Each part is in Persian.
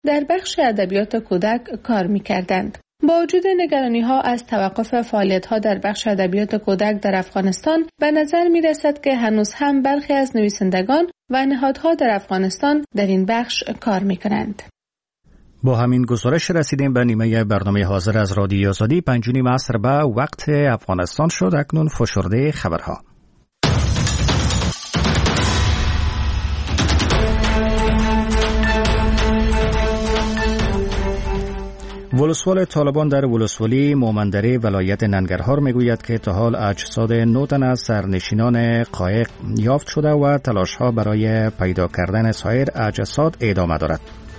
در بخش ادبیات کودک کار می‌کردند. با وجود نگرانی‌ها از توقف فعالیت‌ها در بخش ادبیات کودک در افغانستان، به نظر می‌رسد که هنوز هم برخی از نویسندگان و نهادها در افغانستان در این بخش کار می‌کنند. با همین گزارش رسیدیم به نیمه برنامه حاضر از رادیو آزادی. 5:30 عصر به وقت افغانستان شد. اکنون فشرده خبرها. ولسوال طالبان در ولسوالی مومندره ولایت ننگرهار میگوید که تا حال اجساد 9 تن از سرنشینان قایق یافت شده و تلاش‌ها برای پیدا کردن سایر اجساد ادامه دارد.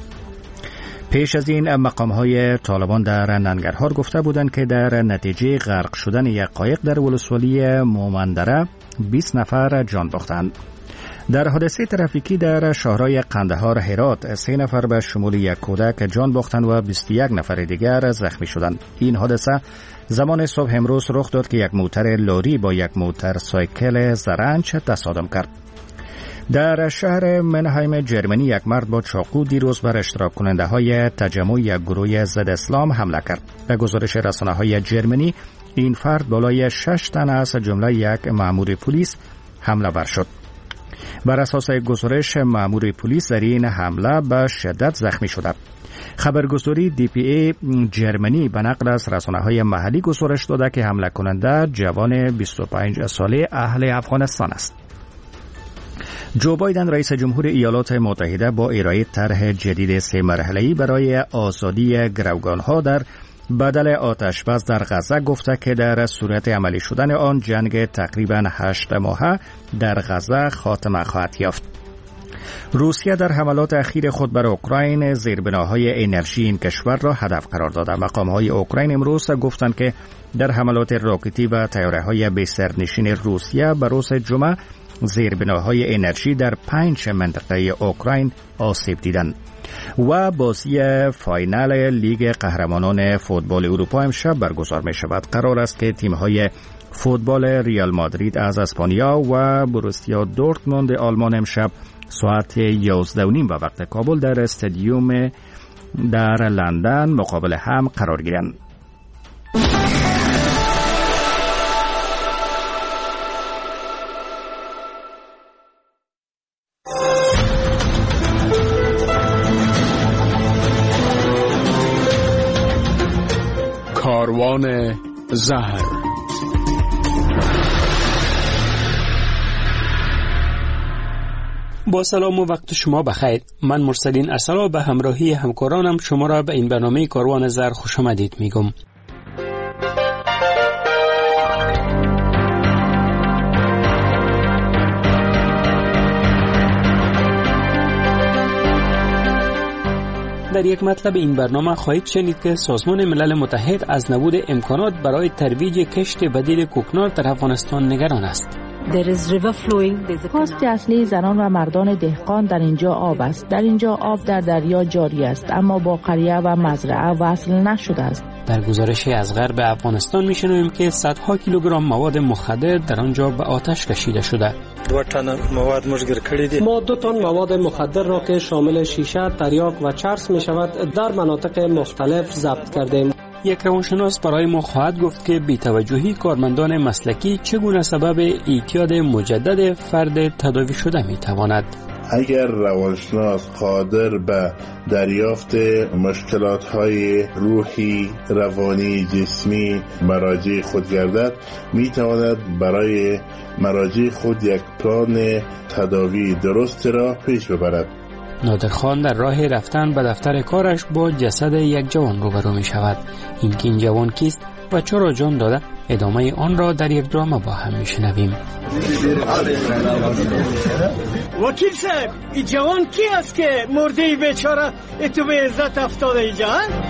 پیش از این مقام‌های طالبان در ننگرهار گفته بودند که در نتیجه غرق شدن یک قایق در ولسوالی مومندره 20 نفر جان باختند. در حادثه ترافیکی در شهرهای قندهار هرات 3 نفر به شمول یک کودک جان باختند و 21 نفر دیگر زخمی شدند. این حادثه زمان صبح امروز رخ داد که یک موتر لاری با یک موتورسایکل زرنج تصادم کرد. در شهر منهایم جرمنی یک مرد با چاقو دیروز بر اشتراک کننده های تجمع یک گروه ضد اسلام حمله کرد. به گزارش رسانه های جرمنی این فرد بالای 6 تن از جمله یک مأمور پلیس حمله ور شد. بر اساس گزارش مأمور پلیس در این حمله به شدت زخمی شده. خبرگزاری DPA جرمنی به نقل از رسانه‌های محلی گزارش داده که حمله کننده جوان 25 ساله اهل افغانستان است. جو بایدن رئیس جمهور ایالات متحده با ارائه طرح جدید 3 مرحله‌ای برای آزادی گروگان‌ها در بدل آتش‌بس در غزه گفته که در صورت عملی شدن آن جنگ تقریباً 8 ماهه در غزه خاتمه خواهد یافت. روسیه در حملات اخیر خود بر اوکراین زیربناهای انرژی این کشور را هدف قرار داده. مقام‌های اوکراین امروز گفتند که در حملات راکتی و طیاره‌های بی سرنشین روسیه به روز جمعه زیربناهای انرژی در 5 منطقه اوکراین آسیب دیدند. و بازی فاینال لیگ قهرمانان فوتبال اروپا امشب برگزار می شود. قرار است که تیم‌های فوتبال ریال مادرید از اسپانیا و بروسیا دورتموند آلمان امشب ساعت 11:30 به وقت کابل در استادیوم در لندن مقابل هم قرار گیرند. کاروان زهر. با سلام و وقت شما بخیر. من مرسلین ارسلا به همراهی همکارانم شما را به این برنامه کاروان زهر خوش آمدید میگم. در یک مطلب این برنامه خواهید شنید که سازمان ملل متحد از نبود امکانات برای ترویج کشت بدیل کوکنار در افغانستان نگران است. کاشت اصلی زنان و مردان دهقان در اینجا آب است. در اینجا آب در دریا جاری است اما با قریه و مزرعه وصل نشده است. در گزارشی از غرب افغانستان میشنویم که صدها کیلوگرم مواد مخدر در آنجا به آتش کشیده شده. 2 تن مواد مشگیر کړی دي. ما 2 تن مواد مخدر را که شامل شیشه، تریاک و چرس می شود در مناطق مختلف ضبط کردیم. یک روانشناس برای ما خواهد گفت که بی‌توجهی کارمندان مسلکی چگونه سبب اعتیاد مجدد فرد تداوی شده می تواند. اگر روانشناس قادر به دریافت مشکلات‌های روحی، روانی، جسمی مراجع خود گردد، می تواند برای مراجع خود یک پلان تداوی درست را پیش ببرد. نادرخان در راه رفتن به دفتر کارش با جسد یک جوان روبرو می شود. اینکه این جوان کیست و چرا جان داده، ادامه آن را در یک درام با هم می شنویم. وکیل صاحب، این جوان کی است که مرده بیچاره تو به عزت افتاده اینجا؟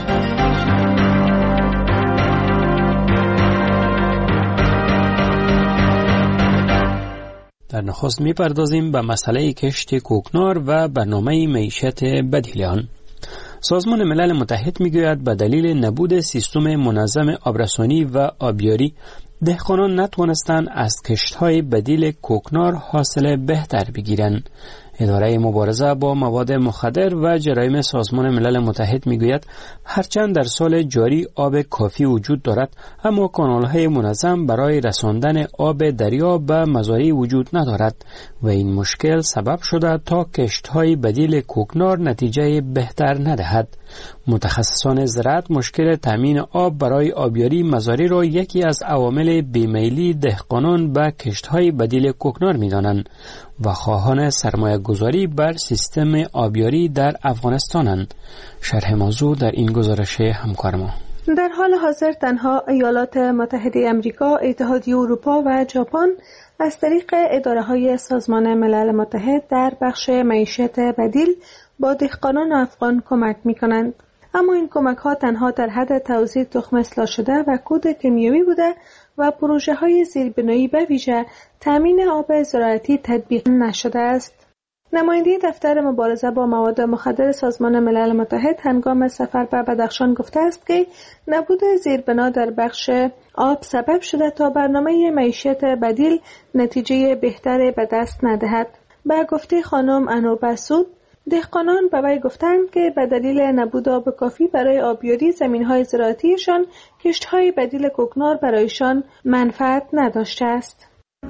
در نخست می‌پردازیم به مسئله کشت کوکنار و برنامه معیشت بدیل آن. سازمان ملل متحد می‌گوید به دلیل نبود سیستم منظم آبرسانی و آبیاری، دهقانان نتوانستند از کشت‌های بدیل کوکنار حاصل بهتر بگیرند. اداره مبارزه با مواد مخدر و جرایم سازمان ملل متحد میگوید هرچند در سال جاری آب کافی وجود دارد، اما کانال‌های منظم برای رساندن آب دریا به مزارع وجود ندارد و این مشکل سبب شده تا کشت‌های بدیل کوکنار نتیجه بهتر ندهد. متخصصان زراعت مشکل تامین آب برای آبیاری مزارع را یکی از عوامل بیمیلی دهقانان به کشت‌های بدیل کوکنار می‌دانند و خواهان سرمایه‌گذاری بر سیستم آبیاری در افغانستانند. شرح موضوع در این گزارش همکار ما. در حال حاضر تنها ایالات متحده آمریکا، اتحادیه اروپا و ژاپن از طریق اداره‌های سازمان ملل متحد در بخش معیشت بدیل با دهقانان افغان کمک می‌کنند. اما این کمک‌ها تنها در حد توزیع تخم اصلاح شده و کود کیمیایی بوده و پروژه‌های زیربنایی به ویژه تامین آب زراعتی تطبیق نشده است. نماینده دفتر مبارزه با مواد مخدر سازمان ملل متحد هنگام سفر به بدخشان گفته است که نبود زیربنا در بخش آب سبب شده تا برنامه معیشت بدیل نتیجه بهتری به دست ندهد. به گفته خانم انور مسعود، دهقانان به وی گفتند که به دلیل نبود آب کافی برای آبیاری زمین‌های زراعتیشان، کشت‌های بدیل کوکنار برایشان منفعت نداشته است.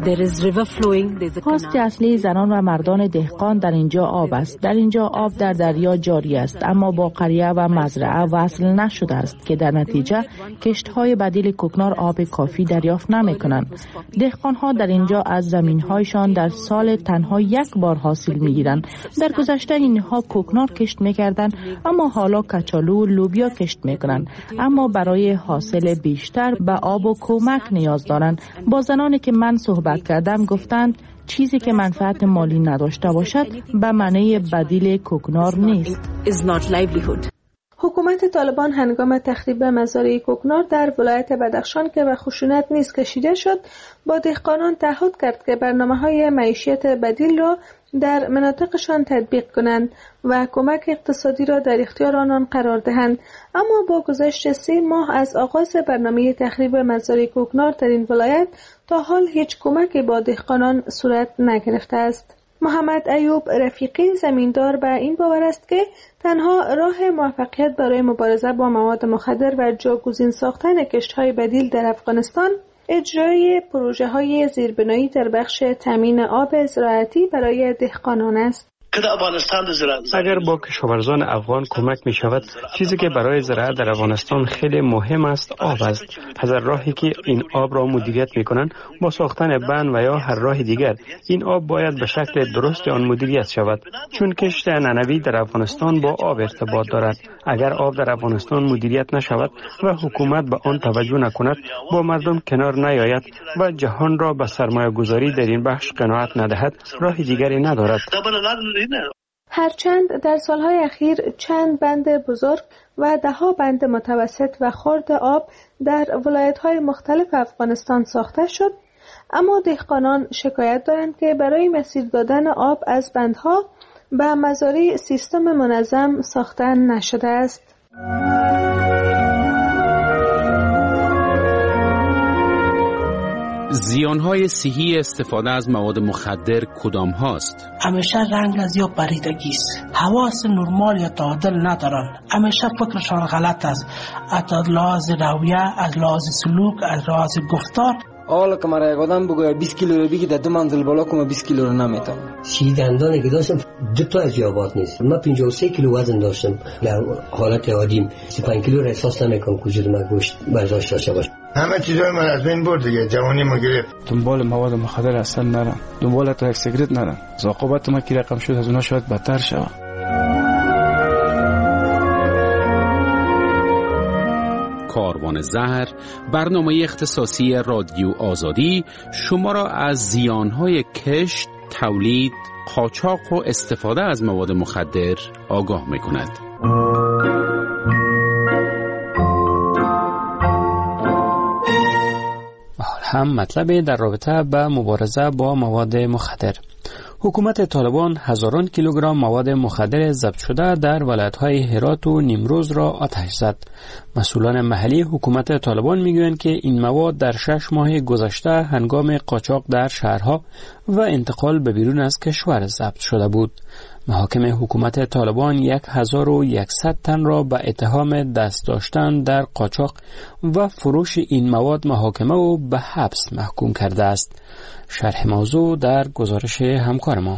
خواست اصلی زنان و مردان دهقان در اینجا آب است. در اینجا آب در دریا جاری است، اما با قریه و مزرعه وصل نشده است که در نتیجه کشت‌های بدیل کوکنار آب کافی دریافت نمی‌کنند. دهقان‌ها در اینجا از زمین‌هایشان در سال تنها یک بار حاصل می‌گیرند. در گذشته اینها کوکنار کشت می‌کردند، اما حالا کچالو و لوبیا کشت می‌کنند، اما برای حاصل بیشتر به آب و کمک نیاز دارند. با زنانی که من صحبت کردم گفتند چیزی که منفعت مالی نداشته باشد به معنی بدیل کوکنار نیست. حکومت طالبان هنگام تخریب مزارع کوکنار در ولایت بدخشان که به خشونت نیز کشیده شد، با دهقانان تعهد کرد که برنامه‌های معیشت بدیل را در مناطقشان تطبیق کنند و کمک اقتصادی را در اختیار آنان قرار دهند. اما با گذشت 3 ماه از آغاز برنامه تخریب مزارع کوکنار در این ولایت تا حال هیچ کمکی با دهقانان صورت نگرفته است. محمد ایوب رفیقی زمیندار به این باور است که تنها راه موفقیت برای مبارزه با مواد مخدر و جاگزین ساختن کشت‌های بدیل در افغانستان اجرای پروژه‌های زیربنایی در بخش تامین آب زراعتی برای دهقانان است. اگر با کشاورزان افغان کمک می شود، چیزی که برای زراعت در افغانستان خیلی مهم است آب است. از راهی که این آب را مدیریت می کنند با ساختن بند و یا هر راه دیگر، این آب باید به شکل درست آن مدیریت شود، چون کشت نانوایی در افغانستان با آب ارتباط دارد. اگر آب در افغانستان مدیریت نشود و حکومت به آن توجه نکند، با مردم کنار نیاید و جهان را به سرمایه گذاری در این بخش قناعت ندهد، راه دیگری ندارد. هرچند در سالهای اخیر چند بند بزرگ و دهها بند متوسط و خرد آب در ولایت‌های مختلف افغانستان ساخته شد، اما دهقانان شکایت دارند که برای مسیر دادن آب از بندها به مزارع سیستم منظم ساخته نشده است. زیانهای صحی استفاده از مواد مخدر کدام هاست؟ همیشه رنگ از یا پریدگی است، حواس نرمال یا تعادل ندارن، همیشه فکرشان غلط است، از لحاظ رویه، از لحاظ سلوک، از لحاظ گفتار. حالا که مرا یک آدم بگوید 20 کیلو رو بگی در 2 منزل بالا کنم 20 کیلو رو نمیتونم. سی دندانی که داشتم 2 تا از یابات نیست. من 53 کیلو وزن داشتم در حالت عادیم. 35 کیلو رو احساس نمیکنم که وجود من گوشت برداشت داشته باشه. همه چیزای من از بین برد دیگه، جوانی ما گرفت. دنبال مواد مخدر اصلا نرم، دنبال تا یک سیگرت نرم. عاقبت ما کی رقم شد از اونها شاید بدتر شود. کاروان زهر، برنامه اختصاصی رادیو آزادی، شما را از زیانهای کشت، تولید، قاچاق و استفاده از مواد مخدر آگاه می‌کند. هم مطلب در رابطه با مبارزه با مواد مخدر. حکومت طالبان هزاران کیلوگرم مواد مخدر ضبط شده در ولایت‌های هرات و نیمروز را آتش زد. مسئولان محلی حکومت طالبان میگویند که این مواد در 6 ماه گذشته هنگام قاچاق در شهرها و انتقال به بیرون از کشور ضبط شده بود. محاکم حکومت طالبان 1100 تن را به اتهام دست داشتن در قاچاق و فروش این مواد محاکمه و به حبس محکوم کرده است. شرح موضوع در گزارش همکار ما.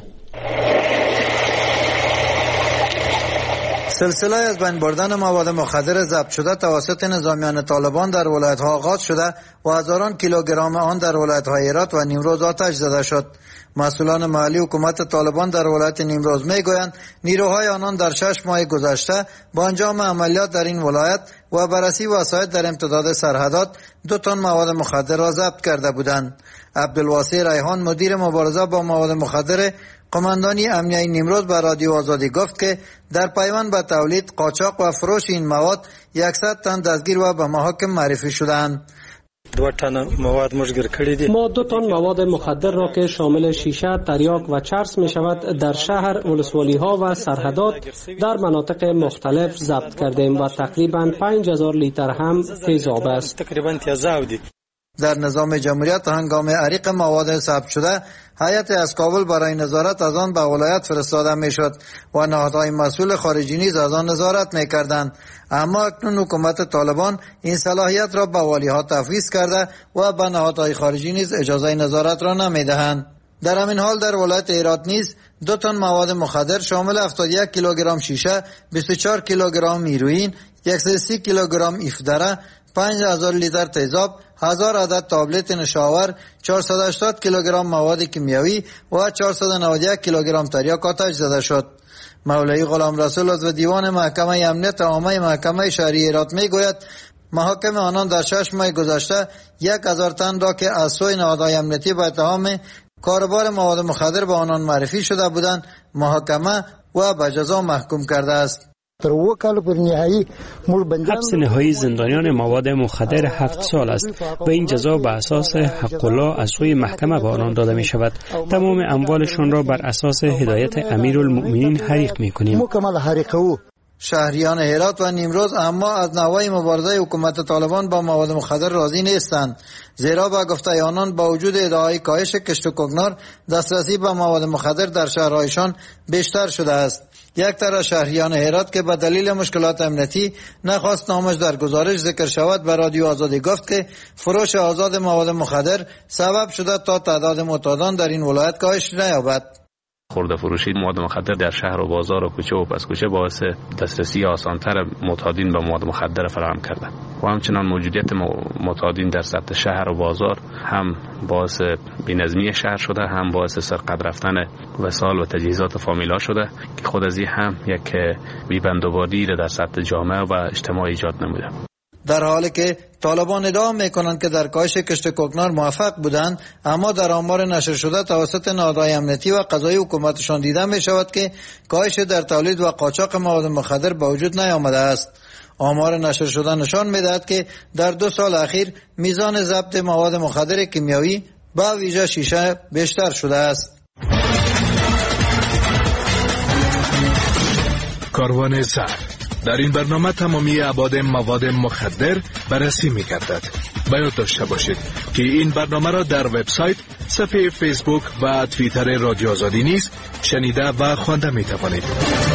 سلسله از بین بردن مواد مخدر ضبط شده توسط نظامیان طالبان در ولایت‌ها آغاز شده و هزاران کیلوگرم آن در ولایت‌های هرات و نیمروز آتش زده شد. مسئولان محلی حکومت طالبان در ولایت نیمروز میگویند نیروهای آنان در 6 ماه گذشته با انجام عملیات در این ولایت و بررسی وسایل در امتداد سرحدات 2 تن مواد مخدر را ضبط کرده بودند. عبدالواسع ریحان مدیر مبارزه با مواد مخدر قماندانی امنیه نیمروز به رادیو آزادی گفت که در پیوند به تولید، قاچاق و فروش این مواد 100 تن دستگیر و به محاکم معرفی شدند. 2 تن مواد مشگیر کردی دی. ما 2 تن مواد مخدر را که شامل شیشه، تریاک و چرس می شود در شهر، ولسوالی ها و سرحدات در مناطق مختلف ضبط کردیم و تقریبا 5000 لیتر هم تیزاب است. تقریبا تیزاب دی. در نظام جمهوریت هنگام عریق مواد ثبت شده هیئت از کابل برای نظارت از آن به ولایت فرستاده میشد و نهادهای مسئول خارجی نیز از آن نظارت میکردند، اما اکنون حکومت طالبان این صلاحیت را به والیها تفویض کرده و به نهادهای خارجی نیز اجازه نظارت را نمیدهند. در همین حال در ولایت هرات نیز 2 تن مواد مخدر شامل 71 کیلوگرم شیشه، 24 کیلوگرم هیروئین، 130 کیلوگرم افدره، 5000 لیتر تیزاب، 1000 عدد تابلت نشاور، 480 کیلوگرم مواد کیمیایی و 491 کیلوگرم تریاک آتش زده شد. مولوی غلام رسول عضو دیوان محکمه امنیت عامه محکمه شهری هرات میگوید محاکم آنان در 6 ماه گذشته 1000 تن را که از سوی نهادهای امنیتی به اتهام کاروبار مواد مخدر به آنان معرفی شده بودند محاکمه و به جزا محکوم کرده است. حبس نهایی زندانیان مواد مخدر 7 سال است و این جزا به اساس حق الله از سوی محکمه به آنان داده می شود. تمام اموالشان را بر اساس هدایت امیرالمؤمنین حریق می کنیم. شهریان هرات و نیمروز اما از نوای مبارزه حکومت طالبان با مواد مخدر راضی نیستند، زیرا با گفته آنان با وجود ادعای کاهش کشت و کوکنار دسترسی به مواد مخدر در شهرهایشان بیشتر شده است. یک طرف شهریان هرات که به دلیل مشکلات امنیتی نخواست نامش در گزارش ذکر شود به رادیو آزادی گفت که فروش آزاد مواد مخدر سبب شده تا تعداد معتادان در این ولایت کاهش نیابد. خورده فروشی مواد مخدر در شهر و بازار و کوچه و پس کوچه باعث دسترسی آسانتر معتادین به مواد مخدر فراهم کرده و همچنان موجودیت معتادین در سطح شهر و بازار هم باعث بی‌نظمی شهر شده، هم باعث سرقت رفتن وسایل و تجهیزات فامیلا شده که خود از این هم یک بی‌بندوباری را در سطح جامعه و اجتماع ایجاد نموده. در حالی که طالبان ادعا میکنند که در کاهش کشت کوکنار موفق بودند، اما در آمار نشر شده توسط نهادهای امنیتی و قضایی حکومتشان دیده می شود که کاهش در تولید و قاچاق مواد مخدر به وجود نیامده است. آمار نشر شده نشان میدهد که در 2 سال اخیر میزان ضبط مواد مخدر کیمیایی با ویژه شیشه بیشتر شده است. کاروان زهر در این برنامه تمامی ابعاد مواد مخدر بررسی می‌گردد. باید داشته باشید که این برنامه را در وبسایت، صفحه فیسبوک و توییتر رادیو آزادی نیز شنیده و خوانده می‌توانید.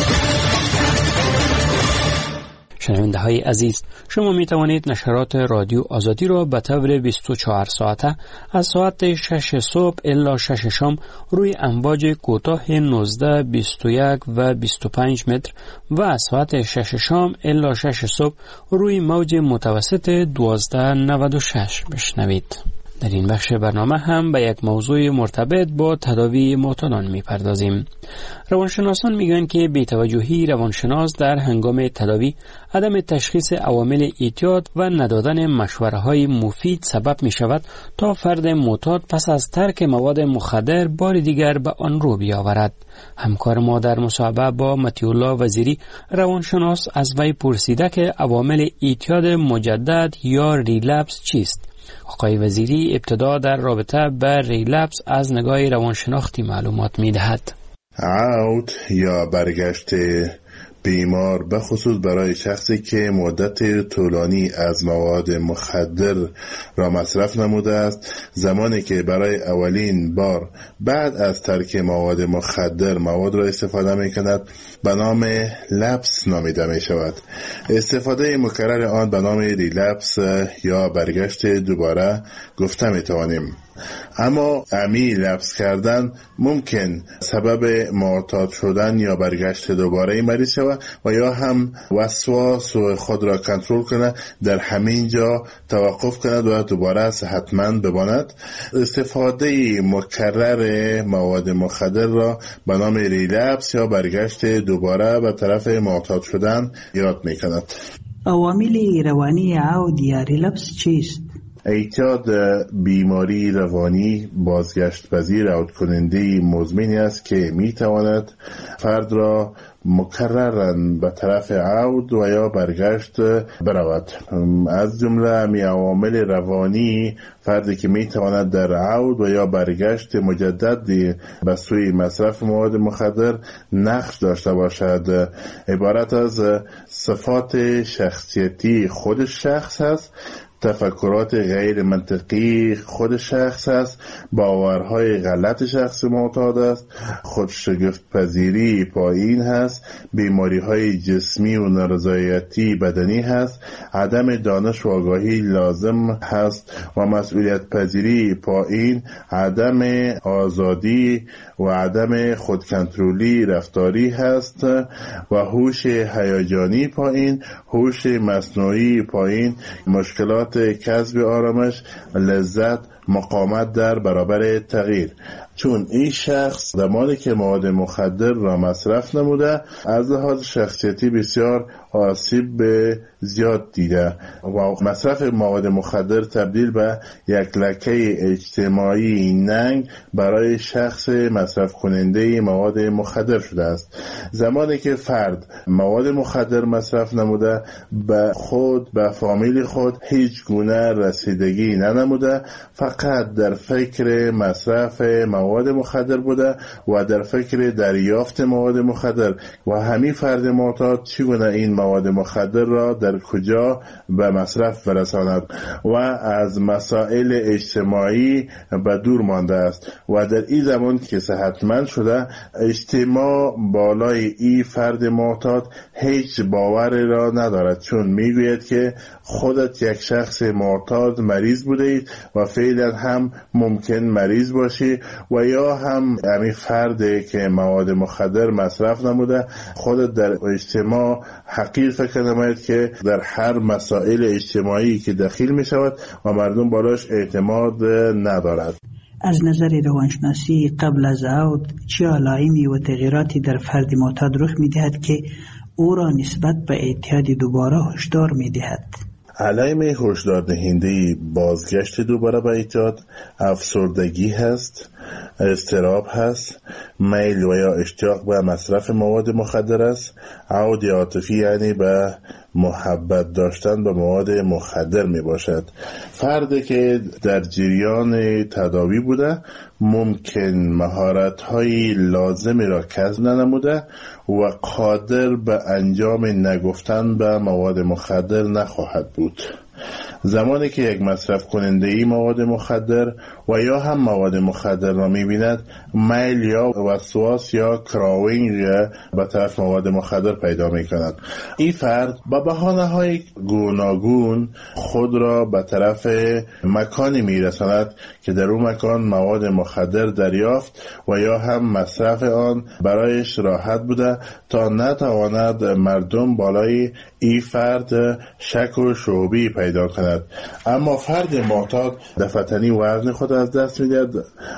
شنونده های عزیز، شما می توانید نشرات رادیو آزادی را به طور 24 ساعته از ساعت 6 صبح الی 6 شام روی امواج کوتاه 19, 21 و 25 متر و از ساعت 6 شام الی 6 صبح روی موج متوسط 1296 بشنوید. در این بخش برنامه هم به یک موضوع مرتبط با تداوی معتادان می‌پردازیم. روانشناسان میگویند که بی‌توجهی روانشناس در هنگام تداوی، عدم تشخیص عوامل اعتیاد و ندادن مشوره‌های مفید سبب می‌شود تا فرد معتاد پس از ترک مواد مخدر بار دیگر به آن رو بیاورد. همکار ما در مصاحبه با مطیع‌الله وزیری روانشناس از وی پرسیده که عوامل اعتیاد مجدد یا ریلپس چیست آقای وزیری ابتدا در رابطه با ریلپس از نگاه روانشناختی معلومات می‌دهد. عود یا برگشت بیمار به خصوص برای شخصی که مدت طولانی از مواد مخدر را مصرف نموده است، زمانی که برای اولین بار بعد از ترک مواد مخدر مواد را استفاده می کند به نام لپس نامیده می شود. استفاده مکرر آن به نام ریلپس یا برگشت دوباره گفته می توانیم. اما عمیق لپس کردن ممکن سبب معتاد شدن یا برگشت دوباره مریض شود و یا هم وسواس و خود را کنترل کند، در همین جا توقف کند و دوباره صحتمند بماند. استفاده مکرر مواد مخدر را به نام ریلپس یا برگشت دوباره به طرف معتاد شدن یاد می کند. عوامل روانی عود یا ریلپس چیست؟ اعتیاد بیماری روانی بازگشت پذیر عود کننده مزمنی است که می تواند فرد را مکرراً به طرف عود و یا برگشت برود. از جمله می عوامل روانی فردی که می تواند در عود و یا برگشت مجدد به سوی مصرف مواد مخدر نقش داشته باشد عبارت از صفات شخصیتی خود شخص است، تفکرات غیر منطقی خود شخص است، باورهای غلط شخص معتاد است، خودشگفت پذیری پایین هست، بیماریهای جسمی و نارضایتی بدنی هست، عدم دانش و آگاهی لازم هست و مسئولیت پذیری پایین، عدم آزادی و عدم خودکنترلی رفتاری هست و هوش هیجانی پایین، هوش مصنوعی پایین، مشکلات کسب آرامش، لذت، مقاومت در برابر تغییر. چون این شخص زمانی که مواد مخدر را مصرف نموده از لحاظ شخصیتی بسیار آسیب به زیاد دیده و مصرف مواد مخدر تبدیل به یک لکه اجتماعی ننگ برای شخص مصرف کننده مواد مخدر شده است. زمانی که فرد مواد مخدر مصرف نموده به خود به فامیل خود هیچ گونه رسیدگی ننموده، فقط در فکر مصرف مواد مخدر بوده و در فکر دریافت مواد مخدر و همین فرد معتاد چگونه این مواد مخدر را در کجا به مصرف برساند و از مسائل اجتماعی به دور مانده است و در این زمان که صحتمند شده اجتماع بالای این فرد معتاد هیچ باوری را ندارد، چون میگوید که خودت یک شخص معتاد مریض بوده اید و فعلا هم ممکن مریض باشی و یا هم همین فردی که مواد مخدر مصرف نموده خودت در اجتماع حقیر فکر نماید که در هر مسائل اجتماعی که دخیل می شود و مردم بالاش اعتماد ندارد. از نظر روانشناسی قبل از عود چه علائمی و تغییراتی در فرد معتاد رخ می دهد که او را نسبت به اعتیاد دوباره هشدار می دهد؟ علائم هشدار دهنده بازگشت دوباره به اعتیاد افسردگی هست، اضطراب هست، میل و یا اشتیاق به مصرف مواد مخدر است، عود عاطفی یعنی به محبت داشتن به مواد مخدر می باشد. فردی که در جریان تداوی بوده ممکن مهارت‌های لازمی را کسب ننموده و قادر به انجام نگفتن به مواد مخدر نخواهد بود. زمانی که یک مصرف کننده ای مواد مخدر و یا هم مواد مخدر را می‌بیند میل یا وسواس یا کراوینگ به طرف مواد مخدر پیدا می‌کند. این فرد با بهانه‌های گوناگون خود را به طرف مکانی می‌رساند که در اون مکان مواد مخدر دریافت و یا هم مصرف آن برایش راحت بوده تا نتواند مردم بالای این فرد شک و شعبی پیدا کند. اما فرد معتاد دفعتنی وزن خود از دست می‌دهد،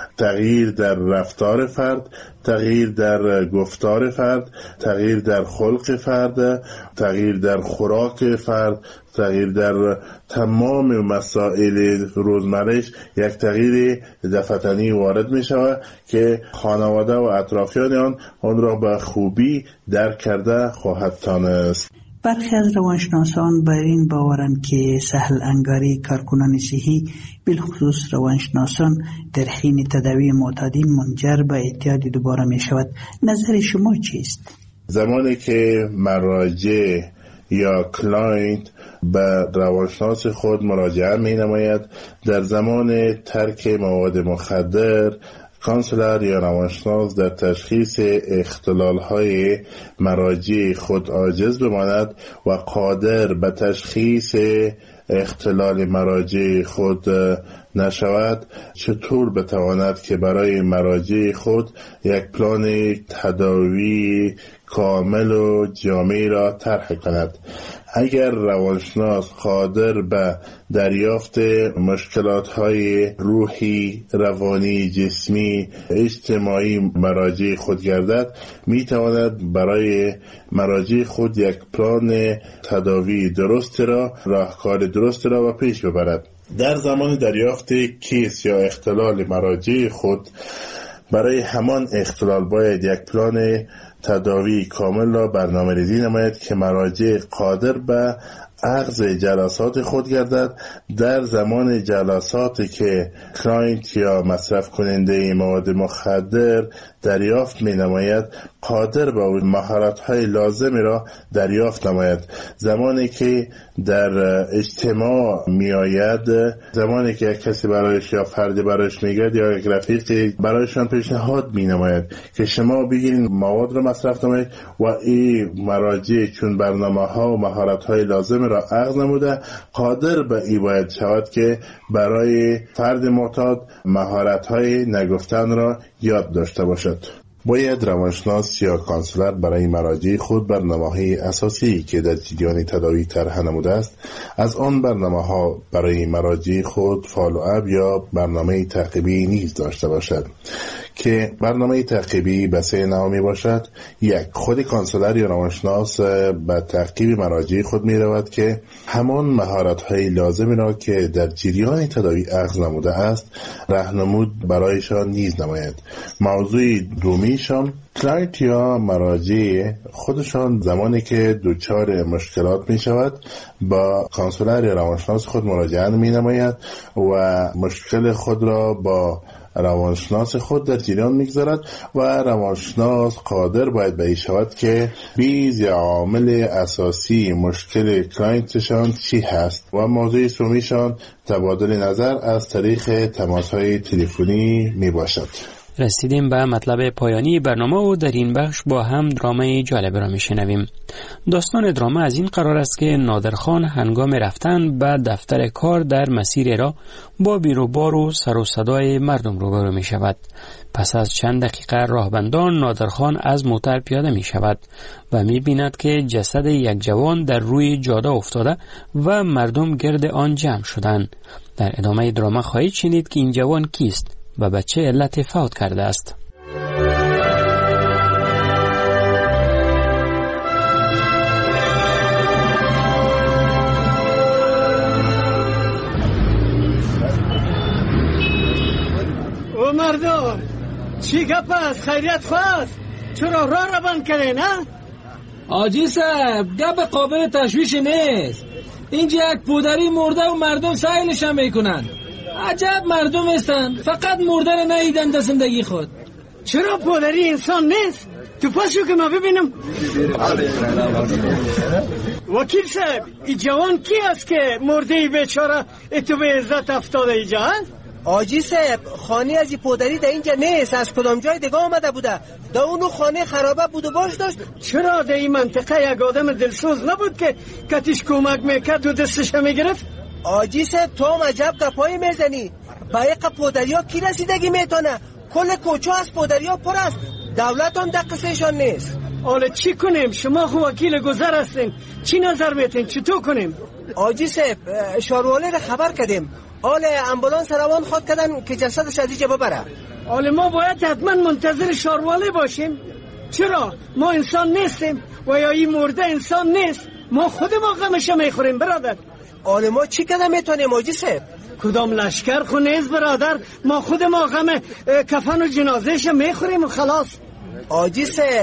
تغییر در رفتار فرد، تغییر در گفتار فرد، تغییر در خلق فرد، تغییر در خوراک فرد، تغییر در تمام مسائل روزمره‌اش یک تغییر دفعتنی وارد می شود که خانواده و اطرافیان آن را به خوبی درک کرده خواهد دانست. برخی از روانشناسان بر این باورند که سهل انگاری کارکنان صحی بالخصوص روانشناسان در حین تداوی معتادین منجر به اعتیاد دوباره می شود. نظر شما چیست؟ زمانی که مراجع یا کلاینت به روانشناس خود مراجعه می نماید، در زمان ترک مواد مخدر کانسلر یا روانشناس در تشخیص اختلال‌های مراجع خود عاجز بماند و قادر به تشخیص اختلال مراجع خود نشود، چطور بتواند که برای مراجع خود یک پلان تداوی کامل و جامع را طرح کند؟ اگر روانشناس قادر به دریافت مشکلات‌های روحی، روانی، جسمی، اجتماعی مراجع خود گردد، می‌تواند برای مراجع خود یک پلان تداوی درست را، راهکار درست را به پیش ببرد. در زمان دریافت کیس یا اختلال مراجع خود، برای همان اختلال باید یک پلان تداوی کامل را برنامه‌ریزی نماید که مراجع قادر به اخذ جلسات خود گردد. در زمان جلساتی که کلاینت یا مصرف کننده مواد مخدر دریافت می نماید، قادر به مهارت‌های لازمی را دریافت نماید. زمانی که در اجتماع می آید، زمانی که یک کسی برایش یا فردی برایش می گرد یا یک رفیقی برایشان پیشنهاد می نماید که شما بگیرین مواد را مصرف نمایید و این مراجع چون برنامه‌ها و مهارت‌های لازم را اخذ نموده، قادر به این باید شود که برای فرد معتاد مهارت‌های نگفتن را یاد داشته باشد. باید روانشناس یا کانسلر برای مراجع خود برنامه‌های اساسی که در جریان تداوی طرح نموده است، از آن برنامه‌ها برای مراجع خود فالوآپ یا برنامه تعقیبی نیز داشته باشد که برنامه تعقیبی به 3 نوع می باشد. 1. خود کانسلر یا روانشناس به تعقیب مراجع خود می رود که همان مهارت‌های لازمی را که در جریان تداوی اخذ نموده است راهنمود برایشان نیز نماید. موضوع دومیشان، کلاینت یا مراجع خودشان زمانی که دچار مشکلات می شود با کانسلر یا روانشناس خود مراجعه می نماید و مشکل خود را با روانشناس خود در جریان میگذارد و روانشناس قادر باید به این شود که بیز یا عامل اساسی مشکل کلاینتشان چی هست و موضوع سومیشان تبادل نظر از طریق تماس‌های تلفنی می باشد. رسیدیم به مطلب پایانی برنامه و در این بخش با هم درامه جالب را میشنویم. داستان درامه از این قرار است که نادرخان هنگام رفتن به دفتر کار در مسیر را با بیروبار و سر و صدای مردم روبرو می شود. پس از چند دقیقه راهبندان نادرخان از موتر پیاده می شود و می بیند که جسد یک جوان در روی جاده افتاده و مردم گرد آن جمع شدند. در ادامه درامه خواهید شنید که این جوان کیست و به چه علت فوت کرده است. او مردم چی گپ است؟ خیریت خواست؟ چرا راه را بند کرده نه؟ آجی صاحب گپ قابل تشویش نیست. اینجا یک پودری مرده و مردم سایلشم میکنن. عجب مردم هستن، فقط مرده را ندیدن در زندگی خود. چرا پودری انسان نیست؟ تو پاشو که ما ببینم. وکیل صاحب این جوان کی است که مرده بیچاره تو به عزت افتاده اینجا؟ آجی صاحب خانه از این پودری در اینجا نیست، از کدام جای دیگه آمده بوده. در اونو خانه خرابه بود و باش داشت. چرا در این منطقه یک آدم دلسوز نبود که کتیش کمک میکرد و دستش میگرفت؟ آجی صاحب تو هم عجب گپایی میزنی. با یک پودریا کی رسیدگی میتونه؟ کل کوچه از پودریا پر است. دولت هم در قصهشان نیست. حالا چی کنیم؟ شما خو وکیل گذر هستین، چی نظر میتین؟ چطور کنیم؟ آجی صاحب شارواله را خبر کردیم، حال امبولانس روان خود کردن که جسدش از اینجا ببره. حالا ما باید حتما منتظر شارواله باشیم؟ چرا؟ ما انسان نیستیم و یا این مرده انسان نیست؟ ما خود ما غمش میخوریم برادر. حالا ما چی کده میتونیم آجی صاحب؟ کدام لشکر خو نیست برادر، ما خود ما غم کفن و جنازهش میخوریم و خلاص. آجی صاحب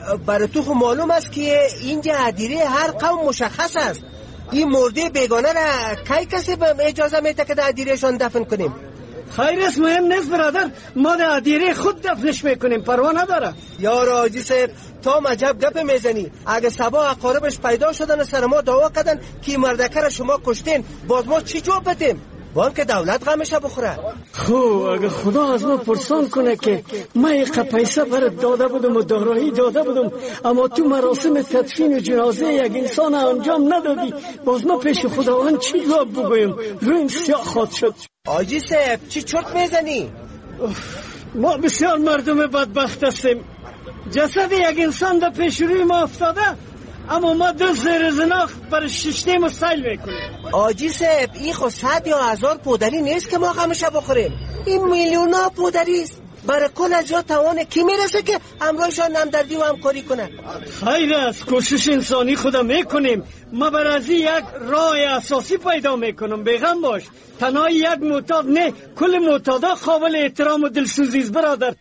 برای تو خب معلوم است که اینجا هدیره هر قوم مشخص است. این مرده بیگانه را کی کسی به اجازه میده که در هدیرهشان دفن کنیم؟ خیر است، مهم نیست برادر، ما در هدیره خود دفنش میکنیم، پروا نداره. یار حاجی صاحب تا عجب گپ میزنی. اگه سبا اقاربش پیدا شدن و سر ما دعوا کردن که مردکه را شما کشتین، باز ما چی جواب بدیم؟ وان که دولت غمش بخوره. خب اگه خدا از ما پرسان کنه که ما یک پیسه برات داده بودم و دارایی داده بودم، اما تو مراسم تدفین و جنازه یک انسان انجام ندادی، باز ما پیش خداوند چی جواب بگویم؟ رویم سیاه خواد شد. حاجی صاحب چی چرت میزنی؟ ما بسیار مردم بدبخت هستیم. جسد یک انسان در پیش روی ما افتاده، اما ما دو زیر زناخ بر ششته مستایل میکنیم. آجی صاحب این خود 100 یا 1000 پودری نیست که ما غمش بخوریم، این میلیون ها پودری است. برای کل از جا توان کی میرسه که همراهشان همدردی و همکاری کنه؟ خیر است، کوشش انسانی خدا میکنیم. ما برای یک راه اساسی پیدا میکنم، بیغم باش. تنها یک معتاد نه، کل معتادا قابل احترام و دلسوزی است برادر.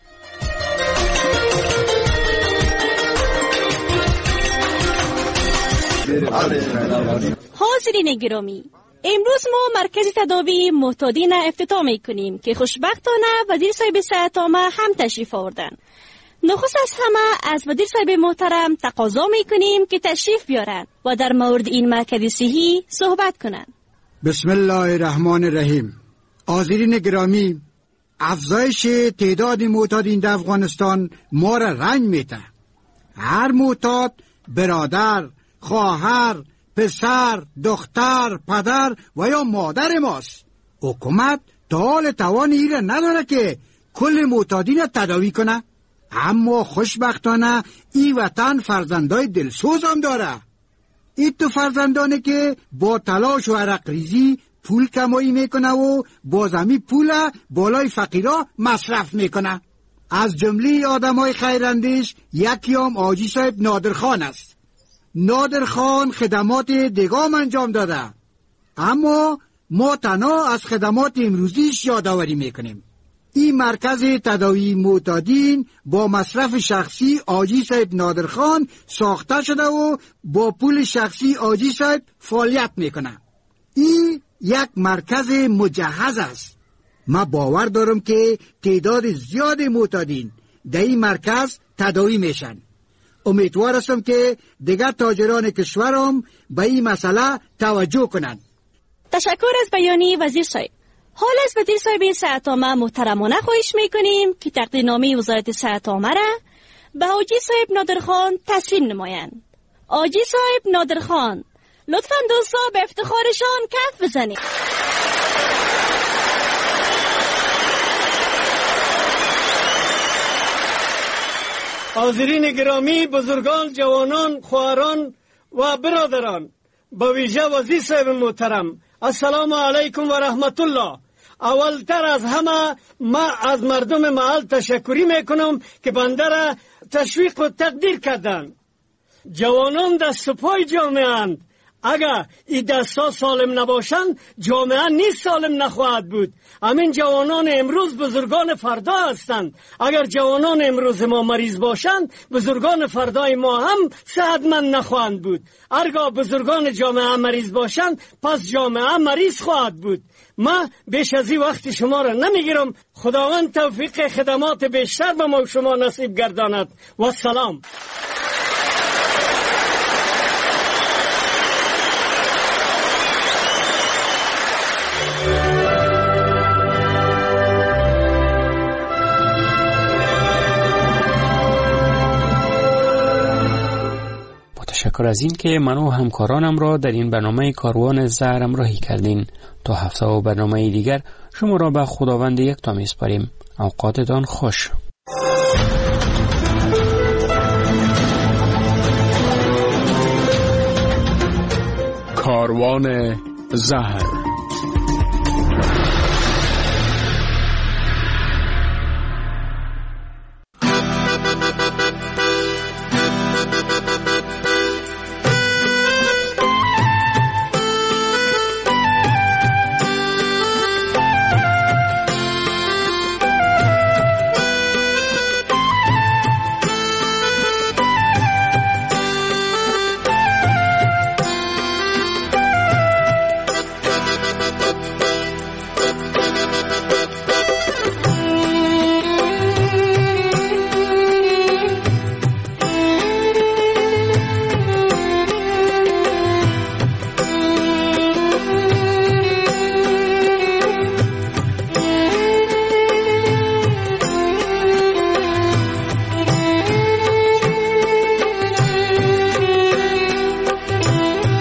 حاضرین گرامی، امروز ما مرکز تداوی معتادین افتتاح میکنیم که خوشبختانه وزیر صاحب صحت عامه هم تشریف آوردن. نخست از همه از وزیر صاحب محترم تقاضا میکنیم که تشریف بیارن و در مورد این مرکز صحی صحبت کنن. بسم الله الرحمن الرحیم. حاضرین گرامی، افزایش تعداد معتادین در افغانستان ما را رنج میده. هر معتاد برادر، خواهر، پسر، دختر، پدر و یا مادر ماست. حکومت تا حال توان این را نداره که کل معتادین را تداوی کنه، اما خوشبختانه این وطن فرزندای دلسوز هم داره. این تو فرزندانه که با تلاش و عرق ریزی پول کمایی میکنه و بازمی پول بالای فقیرا مصرف میکنه. از جمله آدمای خیراندیش یکی هم حاجی صاحب نادرخان است. نادرخان خدمات دگام انجام داده، اما ما تنها از خدمات امروزیش یادآوری میکنیم. این مرکز تداوی معتادین با مصرف شخصی حاجی صاحب نادرخان ساخته شده و با پول شخصی حاجی صاحب فعالیت میکنه. این یک مرکز مجهز است. من باور دارم که تعداد زیاد معتادین در این مرکز تداوی میشن. امیدوار هستم که دیگر تاجران کشورم به این مسئله توجه کنند. تشکر از بیانی وزیر صاحب. حال از وزیر صاحب صحت عامه محترمانه خواهش میکنیم که تقدیرنامه وزارت صحت عامه را به حاجی صاحب نادرخان تسلیم نمایند. حاجی صاحب نادرخان، لطفاً دوستا به افتخارشان کف بزنید. حاضرین گرامی، بزرگان، جوانان، خواهران و برادران، با ویژه وزیر صاحب محترم، السلام علیکم و رحمت الله. اولتر از همه ما از مردم محل تشکری میکنم که بنده را تشویق و تقدیر کردن. جوانان دست پای جامعه اند. اگر این دستا سالم نباشند جامعه نیست سالم نخواهد بود. همین جوانان امروز بزرگان فردا هستند. اگر جوانان امروز ما مریض باشند بزرگان فردای ما هم صحتمند نخواهند بود. هرگاه بزرگان جامعه مریض باشند پس جامعه مریض خواهد بود. ما بیش از این وقت شما را نمیگیرم. خداوند توفیق خدمات بیشتر به ما شما نصیب گرداند. و سلام. تشکر از این که من و همکارانم را در این برنامه کاروان زهر همراهی کردین. تا هفته و برنامه دیگر شما را به خداوند یکتا میسپاریم. اوقاتتان خوش. کاروان زهر.